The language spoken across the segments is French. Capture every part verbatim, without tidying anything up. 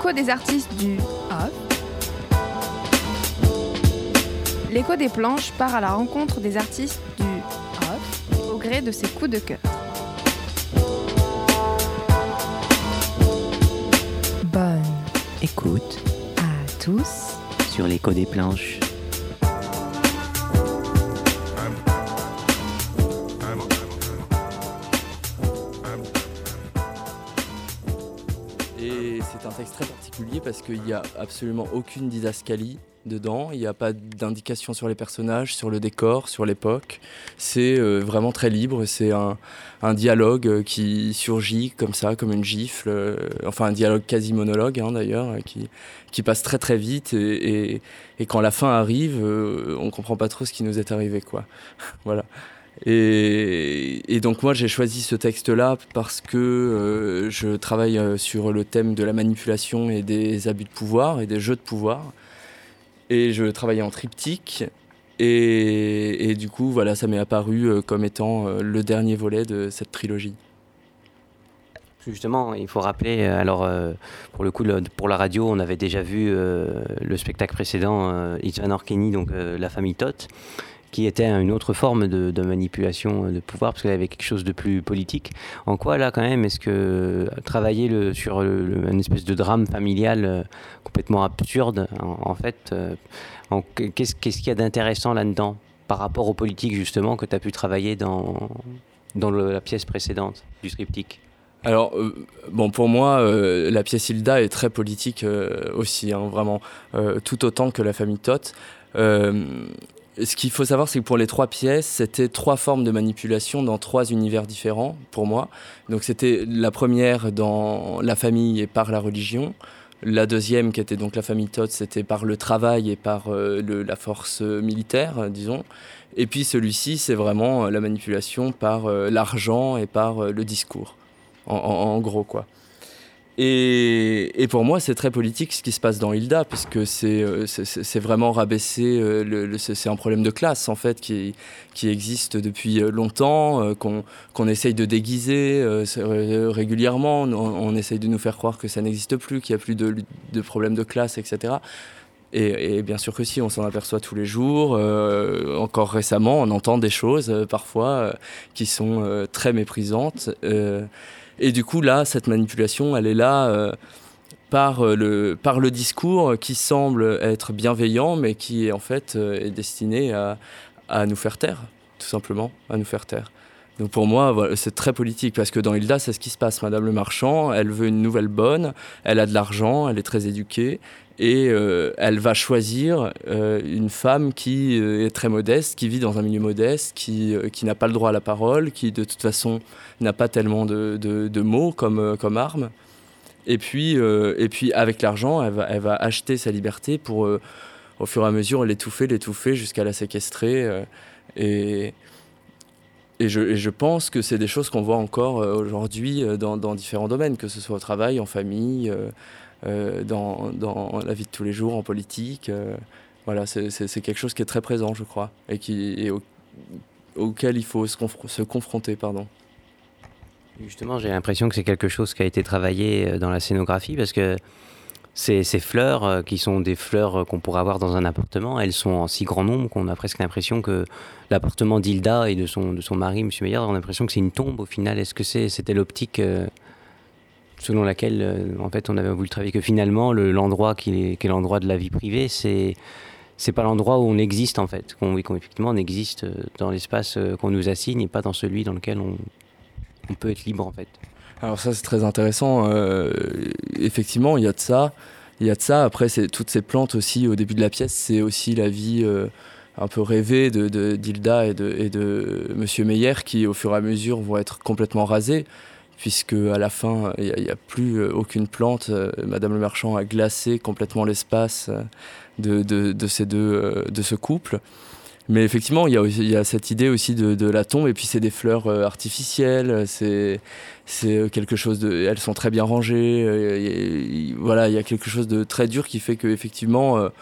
l'écho des artistes du off. L'écho des planches part à la rencontre des artistes du off au gré de ses coups de cœur. Bonne écoute à tous sur l'écho des planches. Et c'est un texte très particulier parce qu'il n'y a absolument aucune didascalie dedans, il n'y a pas d'indication sur les personnages, sur le décor, sur l'époque. C'est euh, vraiment très libre, c'est un, un dialogue qui surgit comme ça, comme une gifle, euh, enfin un dialogue quasi monologue hein, d'ailleurs, qui, qui passe très très vite et, et, et quand la fin arrive, euh, on ne comprend pas trop ce qui nous est arrivé, quoi. Voilà. Et, et donc moi j'ai choisi ce texte-là parce que euh, je travaille sur le thème de la manipulation et des abus de pouvoir et des jeux de pouvoir. Et je travaillais en triptyque et, et du coup voilà, ça m'est apparu comme étant le dernier volet de cette trilogie. Justement, il faut rappeler, alors euh, pour le coup, le, pour la radio, on avait déjà vu euh, le spectacle précédent, euh, It's Van Orkeny, donc euh, La famille Toth, qui était une autre forme de, de manipulation de pouvoir, parce qu'elle avait quelque chose de plus politique. En quoi, là, quand même, est-ce que travailler le, sur le, le, une espèce de drame familial euh, complètement absurde, en, en fait, euh, en, qu'est-ce, qu'est-ce qu'il y a d'intéressant là-dedans, par rapport aux politiques, justement, que tu as pu travailler dans, dans le, la pièce précédente du triptyque ? Alors, euh, bon, pour moi, euh, la pièce Hilda est très politique euh, aussi, hein, vraiment, euh, tout autant que La famille Toth. Euh, Ce qu'il faut savoir, c'est que pour les trois pièces, c'était trois formes de manipulation dans trois univers différents, pour moi. Donc c'était la première dans la famille et par la religion. La deuxième, qui était donc La famille Toth, c'était par le travail et par euh, le, la force militaire, euh, disons. Et puis celui-ci, c'est vraiment euh, la manipulation par euh, l'argent et par euh, le discours, en, en, en gros, quoi. Et, et pour moi, c'est très politique ce qui se passe dans Hilda, puisque c'est, c'est, c'est vraiment rabaisser, le, le, c'est un problème de classe en fait qui, qui existe depuis longtemps, qu'on, qu'on essaye de déguiser régulièrement, on, on essaye de nous faire croire que ça n'existe plus, qu'il n'y a plus de, de problème de classe, et cetera. Et, et bien sûr que si, on s'en aperçoit tous les jours. Euh, encore récemment, on entend des choses euh, parfois euh, qui sont euh, très méprisantes. Euh, Et du coup, là, cette manipulation, elle est là euh, par, le, par le discours qui semble être bienveillant, mais qui, en fait, euh, est destiné à, à nous faire taire, tout simplement, à nous faire taire. Donc pour moi, voilà, c'est très politique, parce que dans Hilda, c'est ce qui se passe. Madame le Marchand, elle veut une nouvelle bonne, elle a de l'argent, elle est très éduquée, et euh, elle va choisir euh, une femme qui euh, est très modeste, qui vit dans un milieu modeste, qui, euh, qui n'a pas le droit à la parole, qui de toute façon n'a pas tellement de, de, de mots comme, euh, comme arme. Et puis, euh, et puis avec l'argent, elle va, elle va acheter sa liberté pour, euh, au fur et à mesure, l'étouffer, l'étouffer jusqu'à la séquestrer. Euh, et, et, je, et je pense que c'est des choses qu'on voit encore euh, aujourd'hui euh, dans, dans différents domaines, que ce soit au travail, en famille, euh, euh, dans, dans la vie de tous les jours, en politique. Euh, voilà, c'est, c'est, c'est quelque chose qui est très présent, je crois, et, qui, et au, auquel il faut se, conf- se confronter. Pardon. Justement, j'ai l'impression que c'est quelque chose qui a été travaillé dans la scénographie, parce que ces, ces fleurs, qui sont des fleurs qu'on pourrait avoir dans un appartement, elles sont en si grand nombre qu'on a presque l'impression que l'appartement d'Hilda et de son, de son mari, M. Meyer, on a l'impression que c'est une tombe au final. Est-ce que c'est, c'était l'optique euh, selon laquelle euh, en fait, on avait voulu travailler, que finalement, le, l'endroit qui est, qui est l'endroit de la vie privée, c'est... c'est pas l'endroit où on existe en fait, qu'on, oui, qu'on, effectivement on existe dans l'espace qu'on nous assigne et pas dans celui dans lequel on, on peut être libre en fait. Alors ça c'est très intéressant, euh, effectivement il y a de ça, il y a de ça, après c'est, toutes ces plantes aussi au début de la pièce, c'est aussi la vie euh, un peu rêvée de, de, d'Hilda et de, et de M. Meyer qui au fur et à mesure vont être complètement rasés, puisque à la fin il n'y a, a plus aucune plante, Madame le Marchand a glacé complètement l'espace de, de, de, ces deux, de ce couple. Mais effectivement, il y a, il y a cette idée aussi de, de la tombe, et puis c'est des fleurs euh, artificielles, c'est, c'est quelque chose de... Elles sont très bien rangées, euh, et, et, voilà, il y a quelque chose de très dur qui fait qu'effectivement, euh,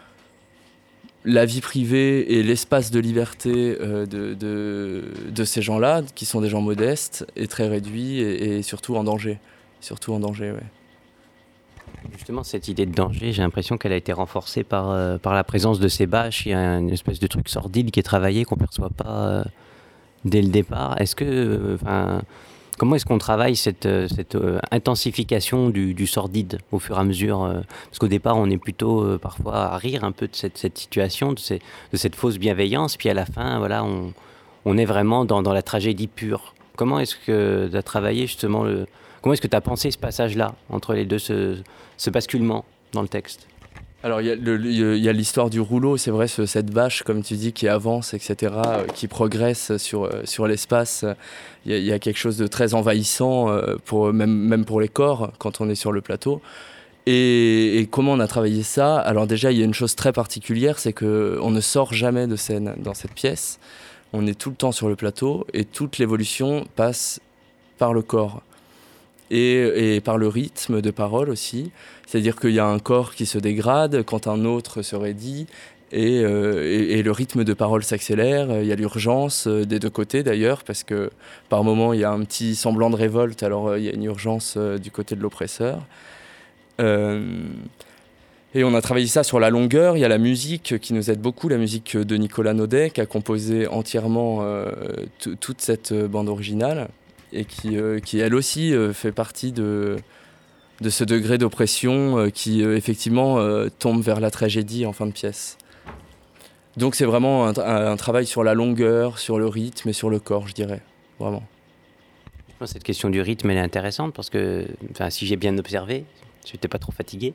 la vie privée et l'espace de liberté euh, de, de, de ces gens-là, qui sont des gens modestes, est très réduit et, et surtout en danger. Surtout en danger, ouais. Justement, cette idée de danger, j'ai l'impression qu'elle a été renforcée par, euh, par la présence de ces bâches. Il y a une espèce de truc sordide qui est travaillé, qu'on ne perçoit pas euh, dès le départ. Est-ce que, euh, comment est-ce qu'on travaille cette, cette euh, intensification du, du sordide au fur et à mesure euh, Parce qu'au départ, on est plutôt euh, parfois à rire un peu de cette, cette situation, de, ces, de cette fausse bienveillance. Puis à la fin, voilà, on, on est vraiment dans, dans la tragédie pure. Comment est-ce que tu as travaillé justement le... Comment est-ce que tu as pensé ce passage-là, entre les deux, ce, ce basculement dans le texte ? Alors il y, y a l'histoire du rouleau, c'est vrai, ce, cette bâche, comme tu dis, qui avance, et cetera, euh, qui progresse sur, euh, sur l'espace. Il y, y a quelque chose de très envahissant, euh, pour, même, même pour les corps, quand on est sur le plateau. Et, et comment on a travaillé ça ? Alors déjà, il y a une chose très particulière, c'est qu'on ne sort jamais de scène dans cette pièce. On est tout le temps sur le plateau, et toute l'évolution passe par le corps. Et, et par le rythme de parole aussi, c'est-à-dire qu'il y a un corps qui se dégrade quand un autre se raidit, et, euh, et, et le rythme de parole s'accélère. Il y a l'urgence euh, des deux côtés d'ailleurs, parce que par moment il y a un petit semblant de révolte, alors euh, il y a une urgence euh, du côté de l'oppresseur. Euh, et on a travaillé ça sur la longueur. Il y a la musique qui nous aide beaucoup, la musique de Nicolas Naudet, qui a composé entièrement euh, t- toute cette bande originale, et qui, euh, qui elle aussi euh, fait partie de, de ce degré d'oppression euh, qui euh, effectivement euh, tombe vers la tragédie en fin de pièce. Donc c'est vraiment un, un, un travail sur la longueur, sur le rythme et sur le corps, je dirais, vraiment. Cette question du rythme, elle est intéressante parce que, enfin, si j'ai bien observé, je n'étais pas trop fatigué,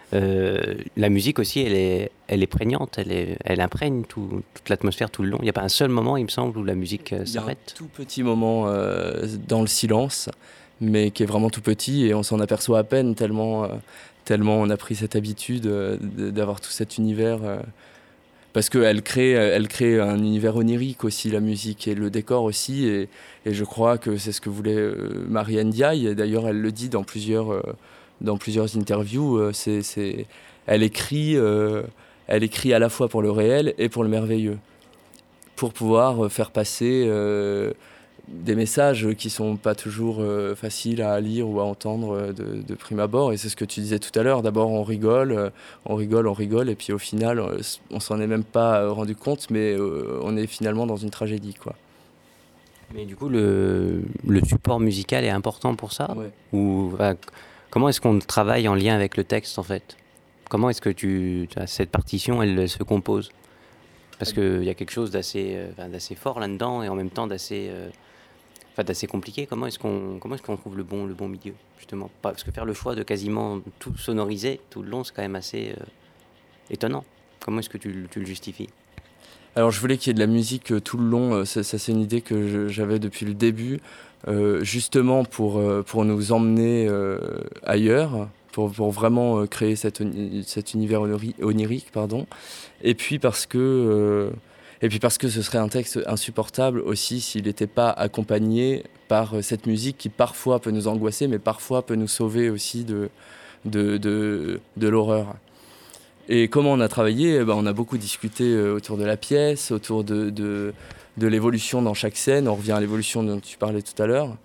euh, la musique aussi, elle est, elle est prégnante, elle, est, elle imprègne tout, toute l'atmosphère tout le long. Il n'y a pas un seul moment, il me semble, où la musique euh, s'arrête. Il y a un tout petit moment euh, dans le silence, mais qui est vraiment tout petit, et on s'en aperçoit à peine tellement, euh, tellement on a pris cette habitude euh, d'avoir tout cet univers. Euh, parce qu'elle crée, elle crée un univers onirique aussi, la musique, et le décor aussi, et, et je crois que c'est ce que voulait euh, Marianne Diaye, et d'ailleurs elle le dit dans plusieurs... Euh, dans plusieurs interviews, euh, c'est, c'est, elle, écrit, euh, elle écrit à la fois pour le réel et pour le merveilleux, pour pouvoir faire passer euh, des messages qui ne sont pas toujours euh, faciles à lire ou à entendre de, de prime abord. Et c'est ce que tu disais tout à l'heure, d'abord on rigole, on rigole, on rigole, et puis au final, on ne s'en est même pas rendu compte, mais euh, on est finalement dans une tragédie, quoi. Mais du coup, le, le support musical est important pour ça ? Ouais. Ou, enfin, comment est-ce qu'on travaille en lien avec le texte, en fait ? Comment est-ce que tu, cette partition, elle se compose ? Parce qu'il y a quelque chose d'assez, euh, d'assez fort là-dedans et en même temps d'assez, euh, enfin, d'assez compliqué. Comment est-ce qu'on, comment est-ce qu'on trouve le bon, le bon milieu, justement ? Parce que faire le choix de quasiment tout sonoriser tout le long, c'est quand même assez euh, étonnant. Comment est-ce que tu, tu le justifies ? Alors je voulais qu'il y ait de la musique euh, tout le long, ça, ça c'est une idée que je, j'avais depuis le début, euh, justement pour, euh, pour nous emmener euh, ailleurs, pour, pour vraiment euh, créer cet, cet univers oniri, onirique, pardon. Et puis parce que, euh, et puis parce que ce serait un texte insupportable aussi s'il n'était pas accompagné par cette musique qui parfois peut nous angoisser, mais parfois peut nous sauver aussi de, de, de, de l'horreur. Et comment on a travaillé ? Eh ben, on a beaucoup discuté euh, autour de la pièce, autour de, de, de l'évolution dans chaque scène. On revient à l'évolution dont tu parlais tout à l'heure.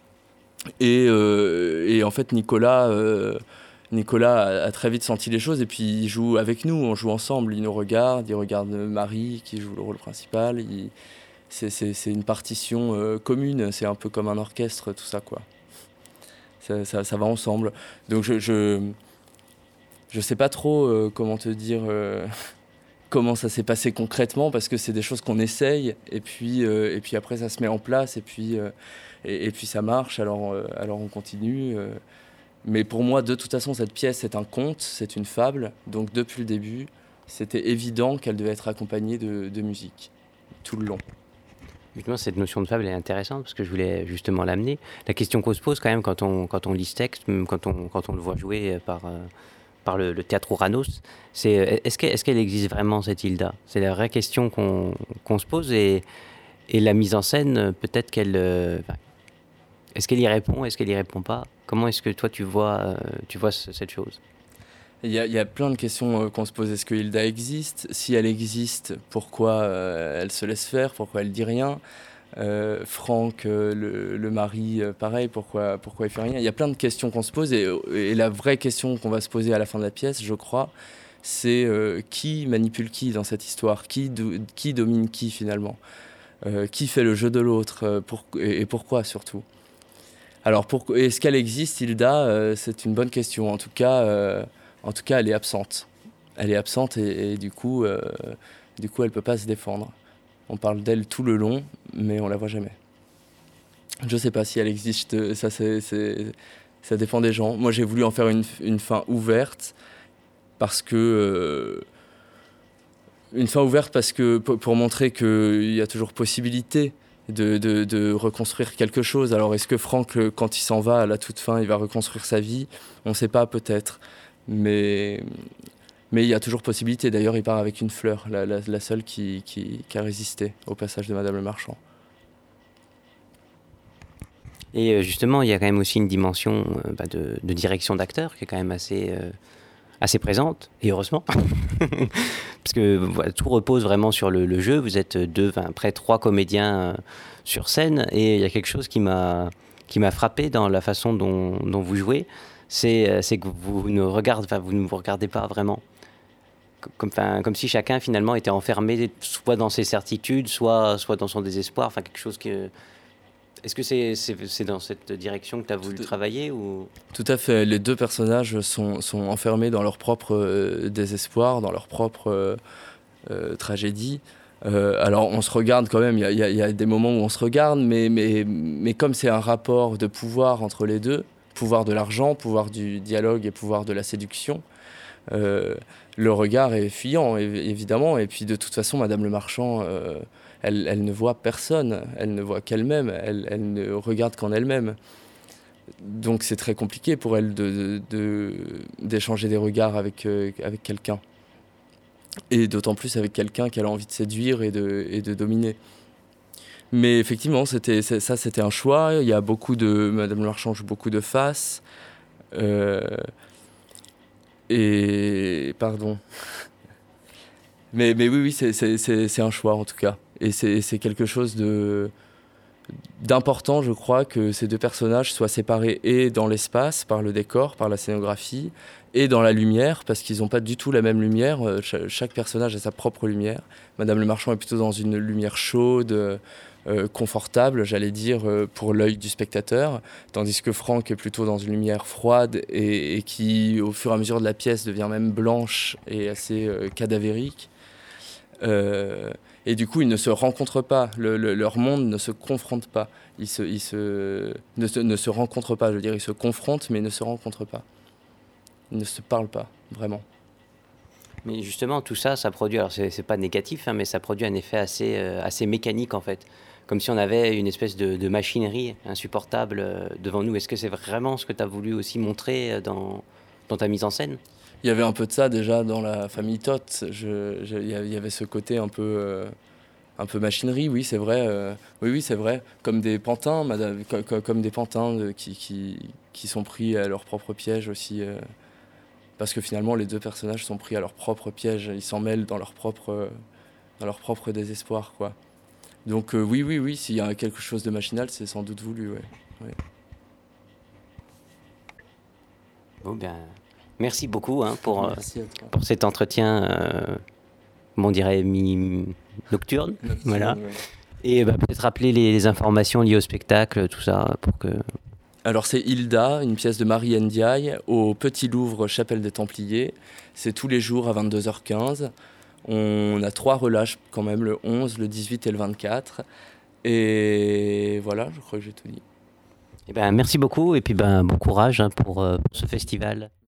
Et, euh, et en fait, Nicolas, euh, Nicolas a, a très vite senti les choses, et puis il joue avec nous, on joue ensemble. Il nous regarde, il regarde Marie qui joue le rôle principal. Il, c'est, c'est, c'est une partition euh, commune, c'est un peu comme un orchestre, tout ça, quoi. Ça, ça, ça va ensemble. Donc je... je Je sais pas trop euh, comment te dire euh, comment ça s'est passé concrètement, parce que c'est des choses qu'on essaye, et puis, euh, et puis après ça se met en place, et puis, euh, et, et puis ça marche, alors, euh, alors on continue. Euh. Mais pour moi, de toute façon, cette pièce, c'est un conte, c'est une fable, donc depuis le début, c'était évident qu'elle devait être accompagnée de, de musique, tout le long. Justement, cette notion de fable est intéressante, parce que je voulais justement l'amener. La question qu'on se pose quand même quand on, quand on lit ce texte, même quand on, quand on le voit jouer par... Euh, par le, le théâtre Ouranos, c'est est-ce qu'elle, est-ce qu'elle existe vraiment, cette Hilda ? C'est la vraie question qu'on, qu'on se pose, et, et la mise en scène, peut-être qu'elle... Euh, est-ce qu'elle y répond ? Est-ce qu'elle y répond pas ? Comment est-ce que toi tu vois, euh, tu vois ce, cette chose ? Il y, a, il y a plein de questions euh, qu'on se pose. Est-ce que Hilda existe ? Si elle existe, pourquoi euh, elle se laisse faire ? Pourquoi elle dit rien ? Euh, Franck, euh, le, le mari, euh, pareil, pourquoi, pourquoi il fait rien? Il y a plein de questions qu'on se pose et, et la vraie question qu'on va se poser à la fin de la pièce, je crois, c'est euh, qui manipule qui dans cette histoire? Qui, do, qui domine qui finalement? euh, Qui fait le jeu de l'autre euh, pour, et, et pourquoi surtout? Alors, pour, est-ce qu'elle existe, Hilda? euh, C'est une bonne question. En tout cas, euh, en tout cas, elle est absente. Elle est absente et, et du coup, euh, du coup, elle peut pas se défendre. On parle d'elle tout le long, mais on la voit jamais. Je sais pas si elle existe. Ça, c'est, c'est, ça dépend des gens. Moi, j'ai voulu en faire une, une fin ouverte parce que euh, une fin ouverte parce que pour montrer qu'il y a toujours possibilité de, de, de reconstruire quelque chose. Alors, est-ce que Franck, quand il s'en va à la toute fin, il va reconstruire sa vie? On ne sait pas, peut-être. Mais, mais il y a toujours possibilité. D'ailleurs, il part avec une fleur, la, la, la seule qui, qui, qui a résisté au passage de Madame le Marchand. Et justement, il y a quand même aussi une dimension euh, bah, de, de direction d'acteur qui est quand même assez, euh, assez présente, et heureusement. Parce que voilà, tout repose vraiment sur le, le jeu. Vous êtes deux, enfin, près trois comédiens euh, sur scène, et il y a quelque chose qui m'a, qui m'a frappé dans la façon dont, dont vous jouez, c'est, c'est que vous ne, regardez, enfin, vous ne vous regardez pas vraiment. Comme, enfin, comme si chacun finalement était enfermé soit dans ses certitudes, soit, soit dans son désespoir, enfin quelque chose que... Est-ce que c'est, c'est, c'est dans cette direction que tu as voulu Tout, travailler ou... Tout à fait. Les deux personnages sont, sont enfermés dans leur propre euh, désespoir, dans leur propre euh, euh, tragédie. Euh, alors on se regarde quand même, il y, y, y a des moments où on se regarde, mais, mais, mais comme c'est un rapport de pouvoir entre les deux, pouvoir de l'argent, pouvoir du dialogue et pouvoir de la séduction, euh, le regard est fuyant, évidemment. Et puis de toute façon, Madame le Marchand... Euh, Elle, elle ne voit personne, elle ne voit qu'elle-même, elle, elle ne regarde qu'en elle-même. Donc c'est très compliqué pour elle de, de, de, d'échanger des regards avec, euh, avec quelqu'un. Et d'autant plus avec quelqu'un qu'elle a envie de séduire et de, et de dominer. Mais effectivement, c'était, ça c'était un choix. Il y a beaucoup de... Madame le Marchand joue beaucoup de faces. Euh, et... Pardon. Mais, mais oui, oui, c'est, c'est, c'est, c'est un choix en tout cas. Et c'est, c'est quelque chose de, d'important, je crois, que ces deux personnages soient séparés et dans l'espace, par le décor, par la scénographie, et dans la lumière, parce qu'ils n'ont pas du tout la même lumière. Cha- chaque personnage a sa propre lumière. Madame le Marchand est plutôt dans une lumière chaude, euh, confortable, j'allais dire, euh, pour l'œil du spectateur, tandis que Franck est plutôt dans une lumière froide et, et qui, au fur et à mesure de la pièce, devient même blanche et assez euh, cadavérique. Euh, et du coup, ils ne se rencontrent pas, le, le, leur monde ne se confronte pas, ils, se, ils se, ne, se, ne se rencontrent pas, je veux dire, ils se confrontent mais ne se rencontrent pas, ils ne se parlent pas, vraiment. Mais justement, tout ça, ça produit, alors c'est, c'est pas négatif, hein, mais ça produit un effet assez, euh, assez mécanique en fait, comme si on avait une espèce de, de machinerie insupportable euh, devant nous. Est-ce que c'est vraiment ce que tu as voulu aussi montrer dans, dans ta mise en scène ? Il y avait un peu de ça déjà dans la famille Toth. Je, je, il y avait ce côté un peu, euh, un peu machinerie, oui, c'est vrai. Euh, oui, oui, c'est vrai. Comme des pantins, madame, comme, comme des pantins de, qui, qui, qui sont pris à leur propre piège aussi. Euh, parce que finalement, les deux personnages sont pris à leur propre piège. Ils s'en mêlent dans leur propre, dans leur propre désespoir, quoi. Donc euh, oui, oui, oui, s'il y a quelque chose de machinal, c'est sans doute voulu, ouais. ouais. Bon, ben... Merci beaucoup hein, pour, Merci euh, pour cet entretien, euh, on dirait mi-nocturne. Voilà. Ouais. Et bah, peut-être rappeler les, les informations liées au spectacle, tout ça, pour que... Alors c'est Hilda, une pièce de Marie Ndiaye, au Petit Louvre, Chapelle des Templiers. C'est tous les jours à vingt-deux heures quinze. On a trois relâches quand même, le onze, le dix-huit et le vingt-quatre. Et voilà, je crois que j'ai tout dit. Et ben, merci beaucoup et puis ben, bon courage hein, pour, euh, pour ce festival.